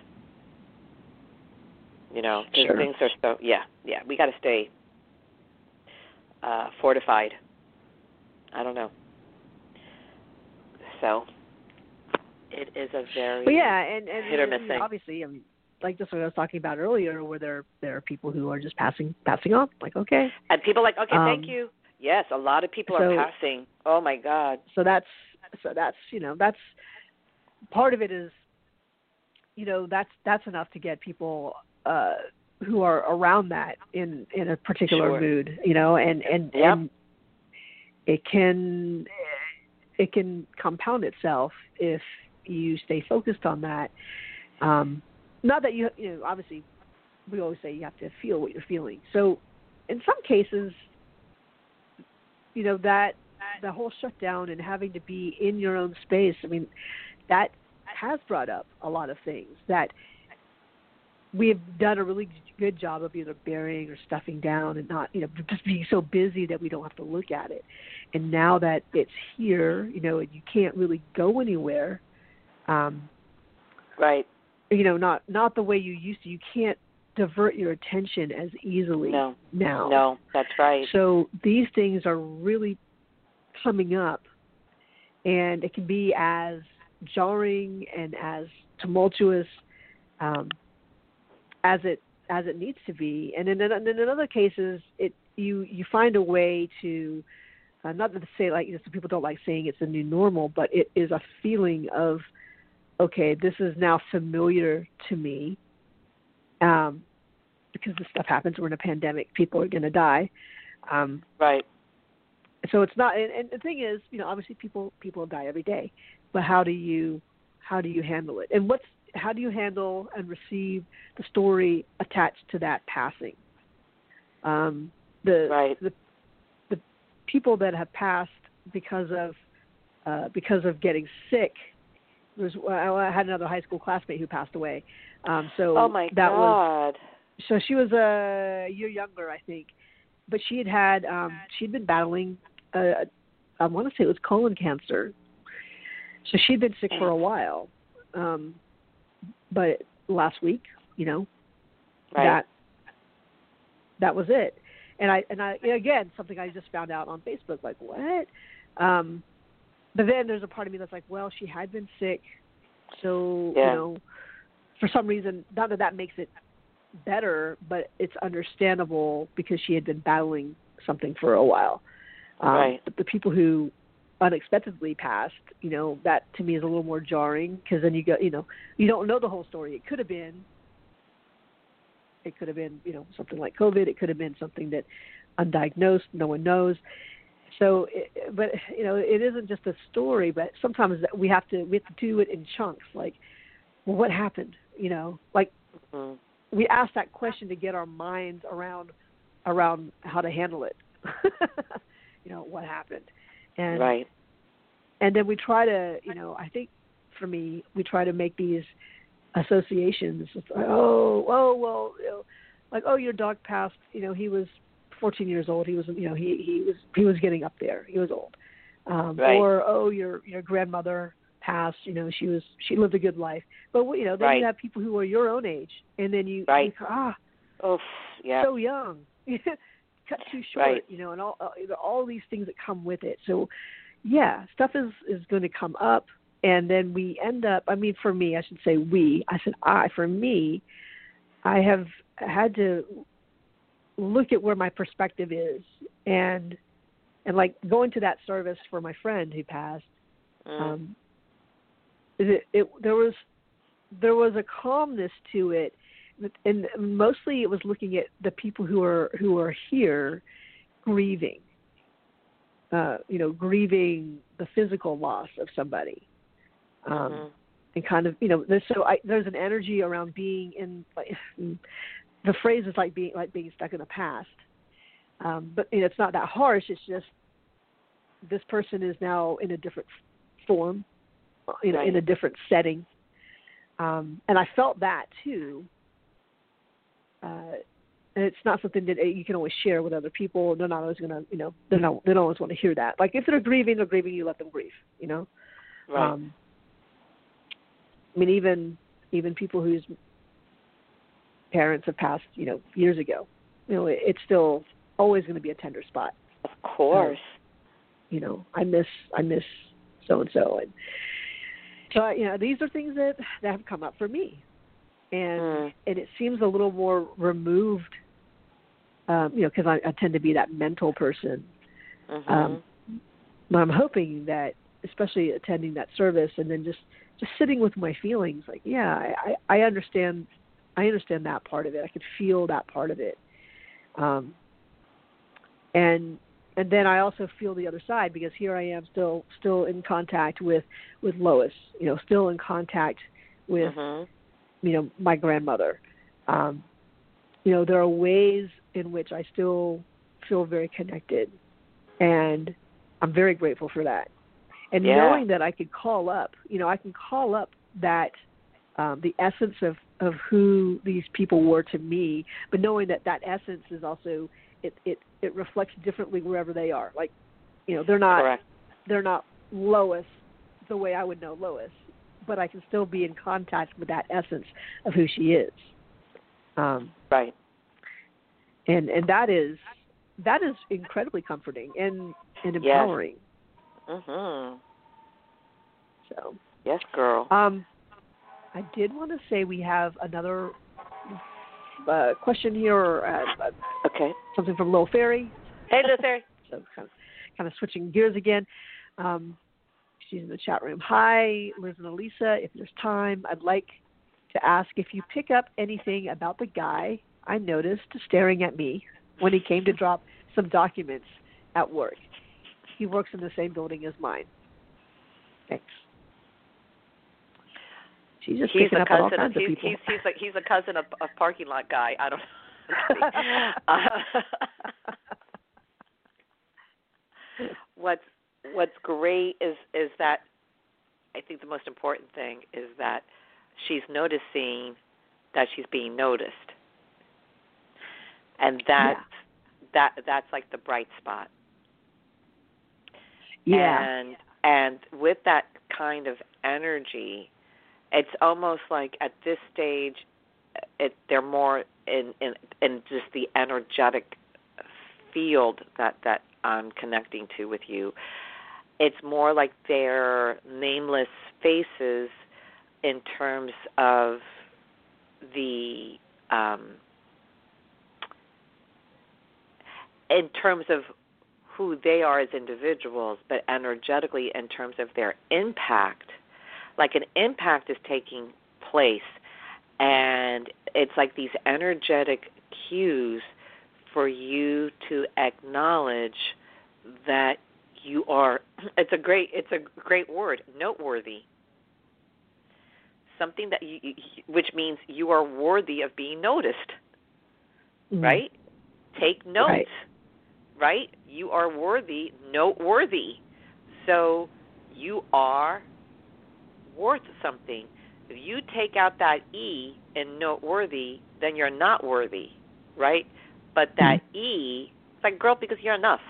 You know, because sure. things are so, yeah, yeah, we got to stay uh, fortified. I don't know. So it is a very well, yeah, and, and hit or miss and thing. Obviously, I mean, like just what I was talking about earlier, where there there are people who are just passing passing on, like okay, and people are like, okay, um, thank you. Yes, a lot of people so, are passing. Oh my God. So that's so that's you know that's part of it is, you know, that's that's enough to get people uh, who are around that in, in a particular sure. mood, you know, and and, yep. and it can it can compound itself if you stay focused on that. Um, not that you you know obviously we always say you have to feel what you're feeling. So in some cases, you know, that the whole shutdown and having to be in your own space, I mean, that has brought up a lot of things that we've done a really good job of either burying or stuffing down and not, you know, just being so busy that we don't have to look at it. And now that it's here, you know, and you can't really go anywhere, um, right? You know, not not the way you used to. You can't divert your attention as easily no. now. No, that's right. So these things are really coming up, and it can be as jarring and as tumultuous um, as it as it needs to be. And in, in, in other cases, it you you find a way to uh, not to say like you know, some people don't like saying it's a new normal, but it is a feeling of okay, this is now familiar to me. Um, because this stuff happens. We're in a pandemic. People are going to die. Um, right. So it's not. And, and the thing is, you know, obviously people people die every day. But how do you how do you handle it? And what's how do you handle and receive the story attached to that passing? Um, the right. the the people that have passed because of uh, because of getting sick. There's I had another high school classmate who passed away. Um, so oh my that God. was so she was a year younger, I think, but she had had um, she'd been battling. Uh, I want to say it was colon cancer. So she'd been sick for a while, um, but last week, you know, right. that that was it. And I and I again something I just found out on Facebook, like what? Um, but then there's a part of me that's like, well, she had been sick, so yeah. you know, for some reason, not that that makes it better, but it's understandable because she had been battling something for a while. Um, right. But the people who unexpectedly passed, you know, that to me is a little more jarring because then you go, you know, you don't know the whole story. It could have been, it could have been, you know, something like COVID. It could have been something that undiagnosed, no one knows. So, it, but you know, it isn't just a story. But sometimes we have to we have to do it in chunks. Like, well, what happened? You know, like mm-hmm. we ask that question to get our minds around around how to handle it. You know, what happened? And, right. and then we try to, you know, I think for me, we try to make these associations. It's like, oh, oh, well, you know, like, oh, your dog passed. You know, he was fourteen years old. He was, you know, he, he was he was getting up there. He was old. Um, right. Or oh, your your grandmother passed. You know, she was she lived a good life. But you know, then right. you have people who are your own age, and then you, right. you go, ah, oh, yeah, so young. Cut too short, right. you know, and all uh, all these things that come with it. So, yeah, stuff is, is going to come up, and then we end up. I mean, for me, I should say we. I said I. For me, I have had to look at where my perspective is, and and like going to that service for my friend who passed. Mm. Um, it, it there was there was a calmness to it. And mostly it was looking at the people who are who are here grieving, uh, you know, grieving the physical loss of somebody, um, mm-hmm. and kind of, you know, there's, so I, there's an energy around being in. Like, the phrase is like being like being stuck in the past, um, but you know, it's not that harsh. It's just this person is now in a different form, you know, right. in a different setting, um, and I felt that too. Uh, and it's not something that you can always share with other people. They're not always going to, you know, they're not, they don't always want to hear that. Like if they're grieving, they're grieving, you let them grieve, you know? Right. Um, I mean, even, even people whose parents have passed, you know, years ago, you know, it, it's still always going to be a tender spot. Of course. Um, you know, I miss, I miss so-and-so. And so, I, you know, these are things that, that have come up for me. And mm. and it seems a little more removed, um, you know, because I, I tend to be that mental person. Mm-hmm. Um, but I'm hoping that, especially attending that service and then just, just sitting with my feelings, like, yeah, I, I understand, I understand that part of it. I could feel that part of it. Um, and and then I also feel the other side because here I am still still in contact with, with Lois, you know, still in contact with. Mm-hmm. you know, my grandmother. Um, you know, there are ways in which I still feel very connected, and I'm very grateful for that. And yeah. knowing that I could call up, you know, I can call up that, um, the essence of, of who these people were to me, but knowing that that essence is also, it, it, it reflects differently wherever they are. Like, you know, they're not, Correct. they're not Lois the way I would know Lois, but I can still be in contact with that essence of who she is. Um, right. And and that is that is incredibly comforting and, and empowering. Yes. Mhm. So. Yes, girl. Um, I did want to say we have another uh, question here, or uh, okay, something from Lil Fairy. Hey, Lil Fairy. So kind of, kind of switching gears again. Um, She's in the chat room. Hi, Liz and Elisa. If there's time, I'd like to ask if you pick up anything about the guy I noticed staring at me when he came to drop some documents at work. He works in the same building as mine. Thanks. She's just he's picking a up cousin on all kinds of, of he's, people. He's, he's, a, he's a cousin of a parking lot guy. I don't know. uh, what's what's great is is that I think the most important thing is that she's noticing that she's being noticed, and that's yeah. that that's like the bright spot. Yeah. And and with that kind of energy, it's almost like at this stage, it they're more in in, in just the energetic field that, that I'm connecting to with you. It's more like they're nameless faces in terms of the um, in terms of who they are as individuals, but energetically in terms of their impact. Like an impact is taking place, and it's like these energetic cues for you to acknowledge that you are. It's a great. It's a great word, noteworthy. Something that you, which means you are worthy of being noticed, mm. right? Take note, right. right? You are worthy, noteworthy. So you are worth something. If you take out that E in noteworthy, then you're not worthy, right? But that mm. E, it's like, girl, because you're enough.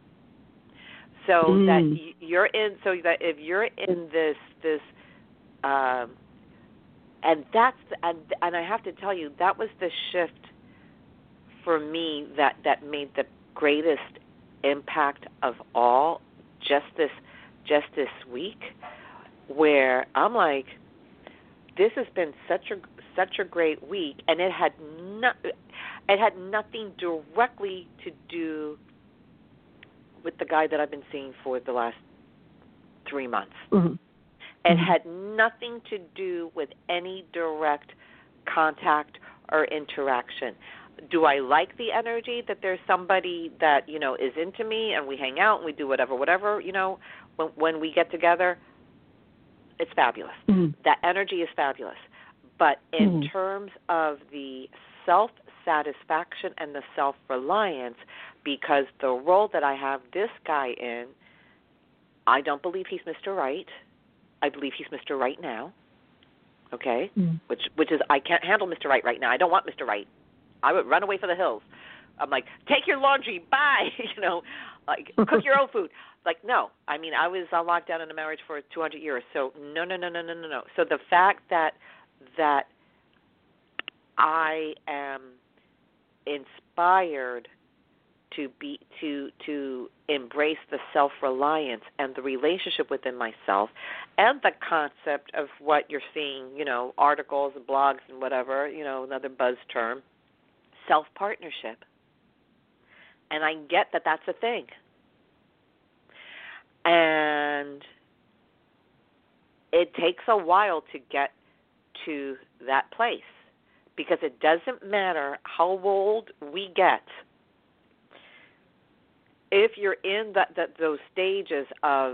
So mm. that you're in. So that if you're in this this, um, and that's and and I have to tell you, that was the shift for me that that made the greatest impact of all. Just this, just this week, where I'm like, this has been such a such a great week, and it had not it had nothing directly to do with the guy that I've been seeing for the last three months. Mm-hmm. It mm-hmm. had nothing to do with any direct contact or interaction. Do I like the energy that there's somebody that, you know, is into me and we hang out and we do whatever, whatever, you know, when, when we get together? It's fabulous. Mm-hmm. That energy is fabulous. But in mm-hmm. terms of the self-satisfaction and the self-reliance, because the role that I have this guy in, I don't believe he's Mister Right. I believe he's Mister Right now. Okay? Mm-hmm. Which which is, I can't handle Mister Right right now. I don't want Mister Right. I would run away for the hills. I'm like, take your laundry, bye. you know, like, cook your own food. Like, no. I mean, I was on lockdown in a marriage for two hundred years, so no, no, no, no, no, no, no. So the fact that that I am inspired to be to to embrace the self-reliance and the relationship within myself, and the concept of what you're seeing, you know, articles and blogs and whatever, you know, another buzz term, self-partnership. And I get that that's a thing. And it takes a while to get to that place, because it doesn't matter how old we get. If you're in that, that those stages of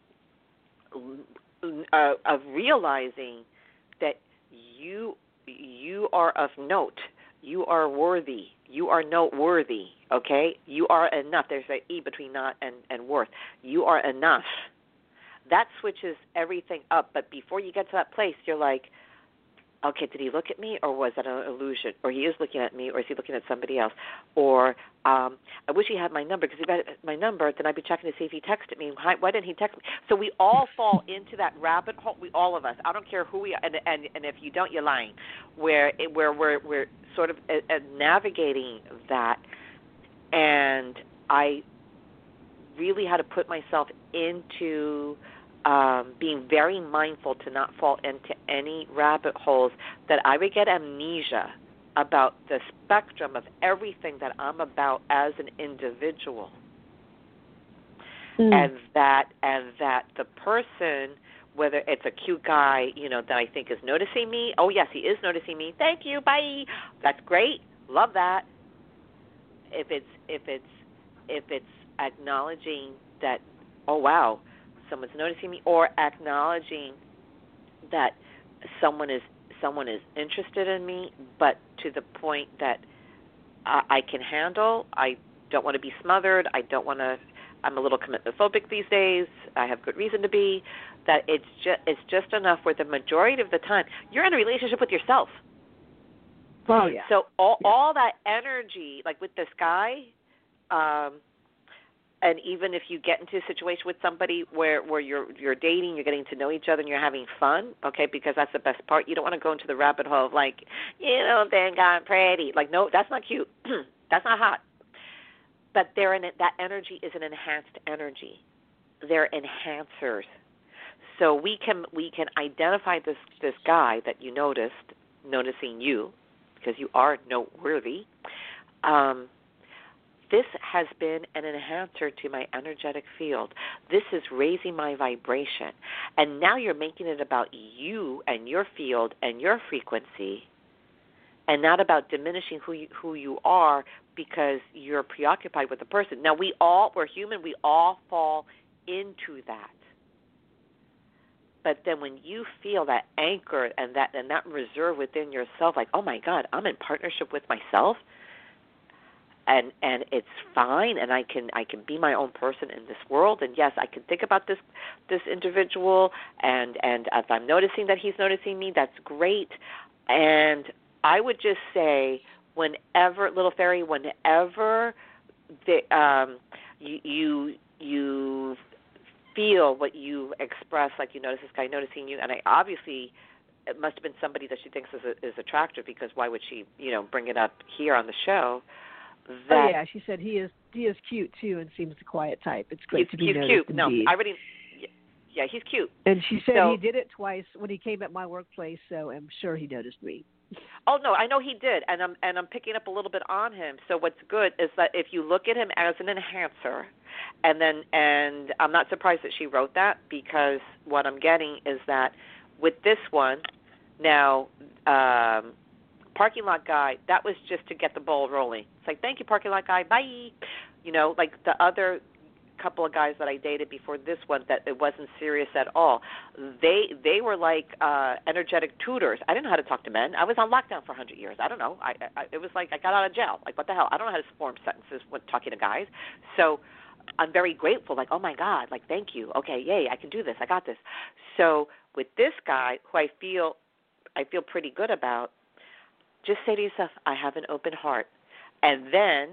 uh, of realizing that you you are of note, you are worthy, you are noteworthy, okay? You are enough. There's an E between not and, and worth. You are enough. That switches everything up. But before you get to that place, you're like, okay, did he look at me, or was that an illusion? Or he is looking at me, or is he looking at somebody else? Or um, I wish he had my number, because if he had my number, then I'd be checking to see if he texted me. Why, why didn't he text me? So we all fall into that rabbit hole. We, all of us. I don't care who we are, and and, and if you don't, you're lying. Where it, where we're we're sort of uh, uh, navigating that, and I really had to put myself into. Um, being very mindful to not fall into any rabbit holes, that I would get amnesia about the spectrum of everything that I'm about as an individual, mm. and that and that the person, whether it's a cute guy, you know, that I think is noticing me. Oh yes, he is noticing me. Thank you, bye. That's great. Love that. If it's if it's if it's acknowledging that, oh wow, someone's noticing me, or acknowledging that someone is someone is interested in me, but to the point that I, I can handle. I don't want to be smothered. I don't want to. I'm a little commitment phobic these days. I have good reason to be. That it's just it's just enough where the majority of the time you're in a relationship with yourself. Oh yeah. So all yeah. all that energy, like with this guy, um, and even if you get into a situation with somebody where, where you're you're dating, you're getting to know each other, and you're having fun, okay, because that's the best part. You don't want to go into the rabbit hole of like, you don't think I'm pretty. Like, no, that's not cute. That's not hot. But they're in it, that energy is an enhanced energy. They're enhancers. So we can we can identify this this guy that you noticed, noticing you, because you are noteworthy. Um, this has been an enhancer to my energetic field. This is raising my vibration. And now you're making it about you and your field and your frequency, and not about diminishing who you, who you are because you're preoccupied with the person. Now, we all, we're human, we all fall into that. But then when you feel that anchor and that and that reserve within yourself, like, oh, my God, I'm in partnership with myself, and and it's fine, and I can I can be my own person in this world, and yes, I can think about this this individual, and, and if I'm noticing that he's noticing me, that's great. And I would just say, whenever, little fairy, whenever the, um, you, you you feel what you express, like you notice this guy noticing you, and I obviously it must have been somebody that she thinks is is attractive, because why would she, you know, bring it up here on the show? That oh yeah, she said he is he is cute too and seems the quiet type. It's great he's, to be he's noticed. cute. No, I already. Yeah, he's cute. And she said so, he did it twice when he came at my workplace, so I'm sure he noticed me. Oh no, I know he did, and I'm and I'm picking up a little bit on him. So what's good is that if you look at him as an enhancer, and then and I'm not surprised that she wrote that, because what I'm getting is that with this one, now um, parking lot guy, that was just to get the ball rolling. It's like, thank you, parking lot guy, bye. You know, like the other couple of guys that I dated before this one, that it wasn't serious at all. They they were like uh, energetic tutors. I didn't know how to talk to men. I was on lockdown for one hundred years. I don't know. I, I it was like I got out of jail. Like, what the hell? I don't know how to form sentences when talking to guys. So I'm very grateful. Like, oh my God. Like, thank you. Okay, yay, I can do this. I got this. So with this guy, who I feel I feel pretty good about, just say to yourself, I have an open heart, and then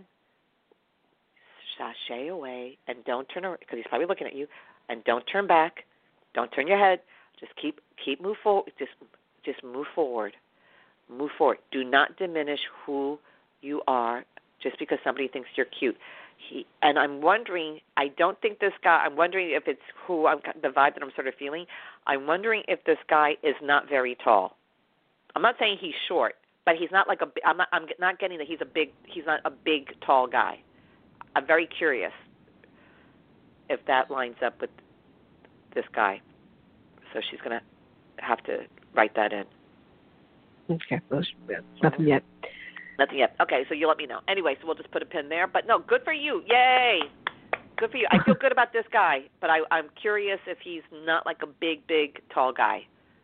sashay away and don't turn around, because he's probably looking at you, and don't turn back, don't turn your head, just keep keep move forward, just just move forward, move forward. Do not diminish who you are just because somebody thinks you're cute. He and I'm wondering, I don't think this guy. I'm wondering if it's who I'm the vibe that I'm sort of feeling. I'm wondering if this guy is not very tall. I'm not saying he's short, but he's not like a. I'm not. I'm not getting that he's a big. He's not a big tall guy. I'm very curious if that lines up with this guy. So she's going to have to write that in. Okay. Nothing yet. Nothing yet. Okay, so you let me know. Anyway, so we'll just put a pin there. But no, good for you. Yay. Good for you. I feel good about this guy, but I, I'm curious if he's not like a big, big, tall guy.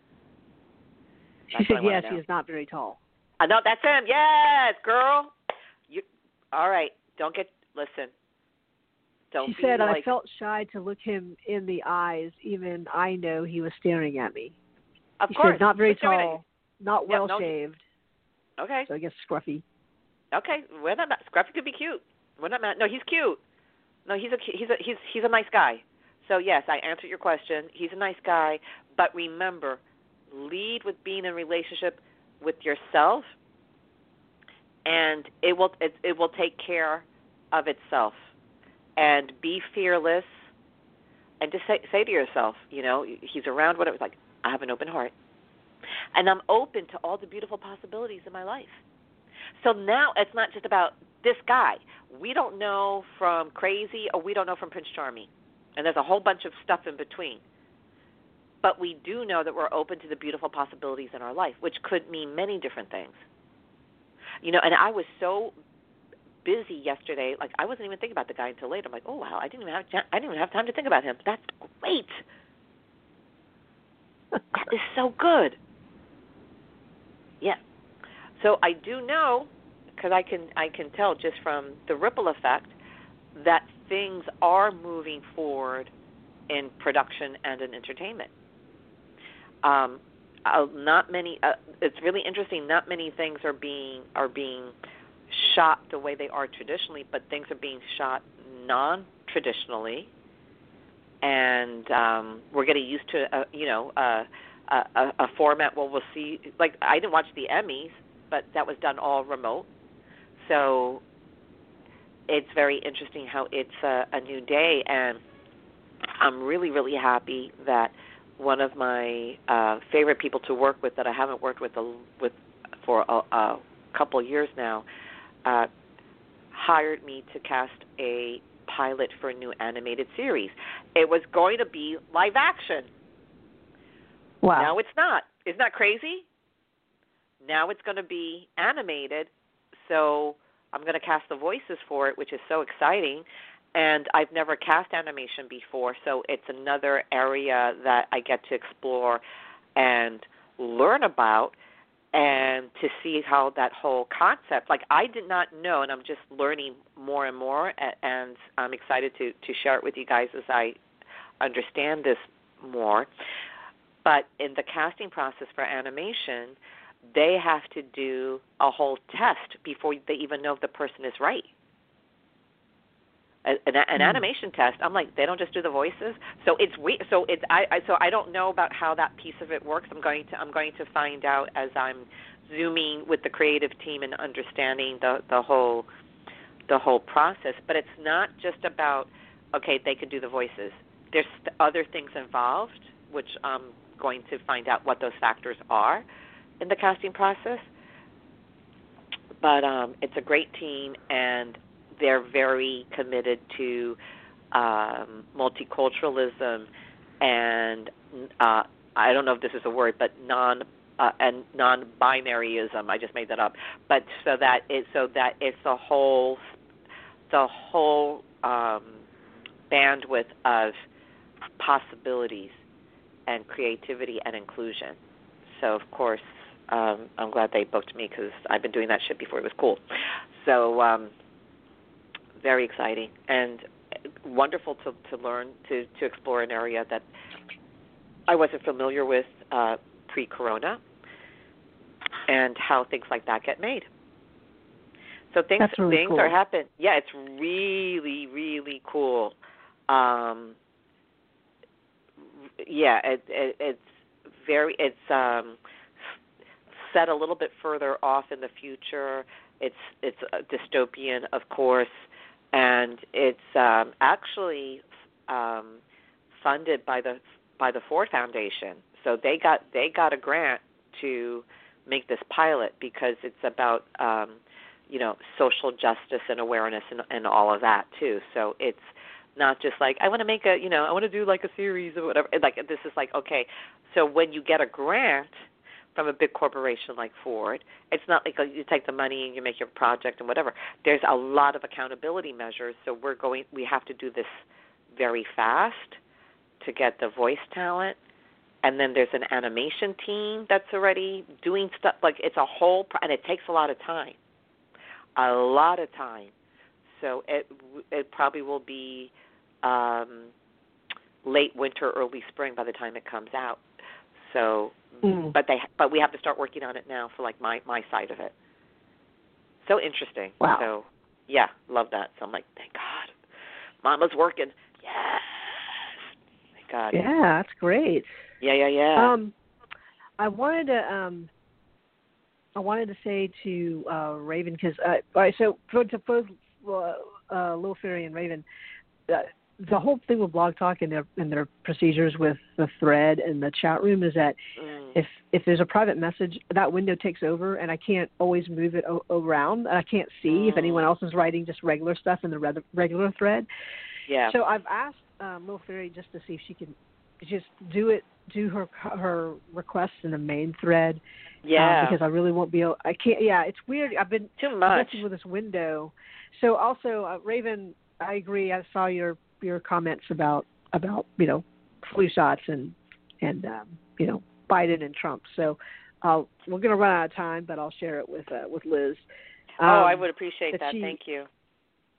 She said yes, he is not very tall. I know, that's him. Yes, girl. You, all right. Don't get... Listen, don't she be said, like... I felt shy to look him in the eyes, even I know he was staring at me. Of he course. said, not very tall, not yeah, well-shaved. No, okay. So I guess scruffy. Okay, we're not mad. Scruffy could be cute. We're not mad. No, he's cute. No, he's a he's a he's he's a nice guy. So yes, I answered your question. He's a nice guy, but remember, lead with being in a relationship with yourself, and it will it, it will take care of itself. And be fearless, and just say say to yourself, you know, he's around, whatever. It's like, I have an open heart, and I'm open to all the beautiful possibilities in my life. So now it's not just about this guy. We don't know from crazy, or we don't know from Prince Charming, and there's a whole bunch of stuff in between. But we do know that we're open to the beautiful possibilities in our life, which could mean many different things. You know, and I was so busy yesterday, like I wasn't even thinking about the guy until later. I'm like, oh wow, I didn't even have I didn't even have time to think about him. That's great. That is so good. Yeah. So I do know, because I can I can tell just from the ripple effect, that things are moving forward in production and in entertainment. Um, uh, not many. Uh, it's really interesting. Not many things are being are being shot the way they are traditionally, but things are being shot non-traditionally, and um, we're getting used to uh, you know uh, a, a, a format. Well, we'll see. Like I didn't watch the Emmys, but that was done all remote, so it's very interesting how it's a, a new day, and I'm really, really happy that one of my uh, favorite people to work with that I haven't worked with a, with for a, a couple of years now uh, hired me to cast a pilot for a new animated series. It was going to be live action. Wow. Now it's not. Isn't that crazy? Now it's going to be animated, so I'm going to cast the voices for it, which is so exciting. And I've never cast animation before, so it's another area that I get to explore and learn about and to see how that whole concept, like I did not know, and I'm just learning more and more, and I'm excited to, to share it with you guys as I understand this more. But in the casting process for animation, they have to do a whole test before they even know if the person is right. An, an animation test. I'm like, they don't just do the voices. So it's we. So it's I, I. So I don't know about how that piece of it works. I'm going to. I'm going to find out as I'm zooming with the creative team and understanding the the whole the whole process. But it's not just about okay, they can do the voices. There's other things involved, which I'm going to find out what those factors are in the casting process. But um, it's a great team, and they're very committed to um, multiculturalism and uh, I don't know if this is a word, but non uh, and non-binaryism. I just made that up. But so that it so that it's the whole the whole um, bandwidth of possibilities and creativity and inclusion. So of course, um, I'm glad they booked me because I've been doing that shit before it was cool. So. Um, Very exciting and wonderful to, to learn, to, to explore an area that I wasn't familiar with uh, pre-corona and how things like that get made. So things That's really things cool. are happening. Yeah, it's really, really cool. Um, yeah, it, it, it's very, it's um, set a little bit further off in the future. It's it's a dystopian, of course. And it's um, actually um, funded by the by the Ford Foundation. So they got they got a grant to make this pilot because it's about um, you know social justice and awareness and, and all of that too. So it's not just like I want to make a you know I want to do like a series or whatever. Like this is like okay. So when you get a grant from a big corporation like Ford, it's not like you take the money and you make your project and whatever. There's a lot of accountability measures, so we're going. We have to do this very fast to get the voice talent, and then there's an animation team that's already doing stuff. Like it's a whole, and it takes a lot of time, a lot of time. So it it probably will be um, late winter, early spring by the time it comes out. So. Mm. But they, but we have to start working on it now for like my, my side of it. So interesting. Wow. So yeah, love that. So I'm like, thank God, Mama's working. Yes. Thank God. Yeah, that's great. Yeah, yeah, yeah. Um, I wanted to um, I wanted to say to uh, Raven because uh, all right, so for to both uh, uh, Little Fairy and Raven. Uh, The whole thing with Blog Talk and their and their procedures with the thread and the chat room is that mm. if if there's a private message, that window takes over, and I can't always move it o- around. And I can't see mm. if anyone else is writing just regular stuff in the re- regular thread. Yeah. So I've asked um, Little Fairy just to see if she can just do it, do her her requests in the main thread. Yeah. Um, because I really won't be able. I can't. Yeah, it's weird. I've been too much messing with this window. So also, uh, Raven, I agree. I saw your. your comments about, about you know, flu shots and, and um, you know, Biden and Trump. So uh, we're going to run out of time, but I'll share it with uh, with Liz. Um, oh, I would appreciate that. that. She, Thank you.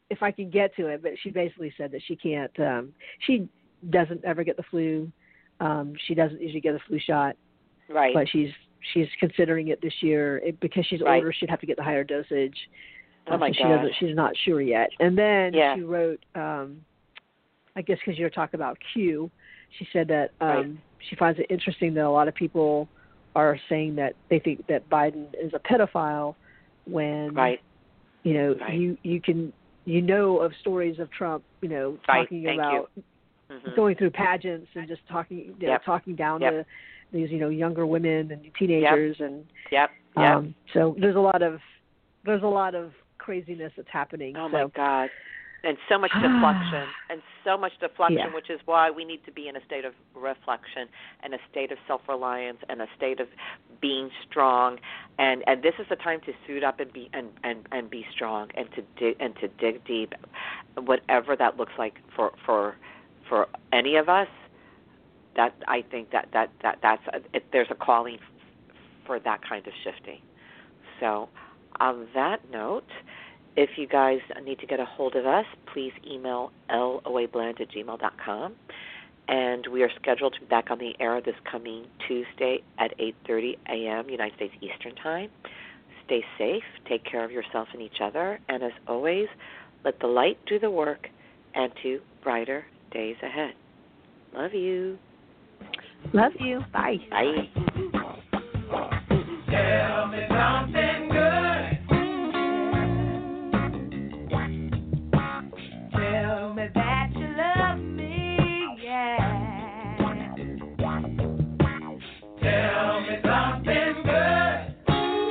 if I can get to it, but she basically said that she can't. Um, she doesn't ever get the flu. Um, she doesn't usually get a flu shot, right? But she's she's considering it this year it, because she's right. older. She'd have to get the higher dosage. Oh my um, so she God! doesn't. She's not sure yet. And then yeah. she wrote, um, I guess because you're talking about Q, she said that um, right. she finds it interesting that a lot of people are saying that they think that Biden is a pedophile when, right. you know, right. you you can you know of stories of Trump, you know, right. talking Thank about mm-hmm. going through pageants and just talking, you know, yep. talking down yep. to these, you know, younger women and teenagers, yep. and yep. Yep. Um, so there's a lot of there's a lot of craziness that's happening. Oh so. my God. And so much deflection, and so much deflection, yeah. which is why we need to be in a state of reflection and a state of self-reliance and a state of being strong. And, and this is the time to suit up and be and, and, and be strong and to dig and to dig deep, whatever that looks like for for for any of us. That I think that that, that that's a, it, there's a calling for that kind of shifting. So, on that note, if you guys need to get a hold of us, please email loabland at gmail dot com. And we are scheduled to be back on the air this coming Tuesday at eight thirty a.m. United States Eastern Time. Stay safe, take care of yourself and each other, and as always, let the light do the work and to brighter days ahead. Love you. Love you. Bye. Bye. Tell me something good. Tell me that you love me, yeah. Tell me something good.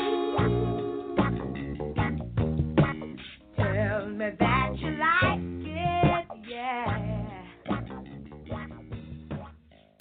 Tell me that you like it.